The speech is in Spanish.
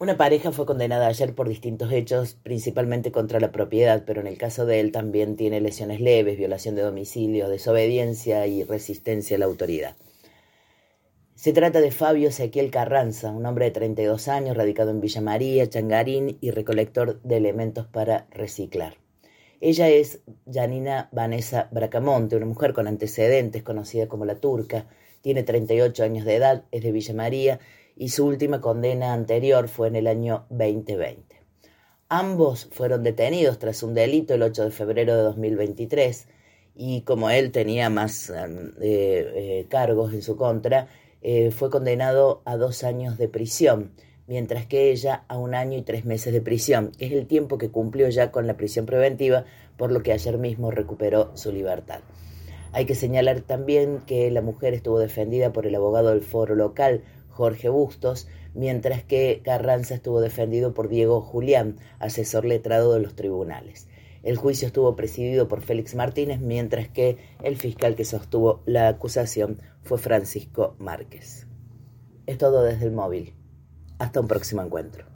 Una pareja fue condenada ayer por distintos hechos, principalmente contra la propiedad, pero en el caso de él también tiene lesiones leves, violación de domicilio, desobediencia y resistencia a la autoridad. Se trata de Fabio Ezequiel Carranza, un hombre de 32 años, radicado en Villa María, Changarín y recolector de elementos para reciclar. Ella es Janina Vanessa Bracamonte, una mujer con antecedentes, conocida como la Turca, tiene 38 años de edad, es de Villa María y su última condena anterior fue en el año 2020. Ambos fueron detenidos tras un delito el 8 de febrero de 2023 y como él tenía más cargos en su contra, fue condenado a 2 años de prisión, mientras que ella a 1 año y 3 meses de prisión, que es el tiempo que cumplió ya con la prisión preventiva, por lo que ayer mismo recuperó su libertad. Hay que señalar también que la mujer estuvo defendida por el abogado del foro local, Jorge Bustos, mientras que Carranza estuvo defendido por Diego Julián, asesor letrado de los tribunales. El juicio estuvo presidido por Félix Martínez, mientras que el fiscal que sostuvo la acusación fue Francisco Márquez. Es todo desde el móvil. Hasta un próximo encuentro.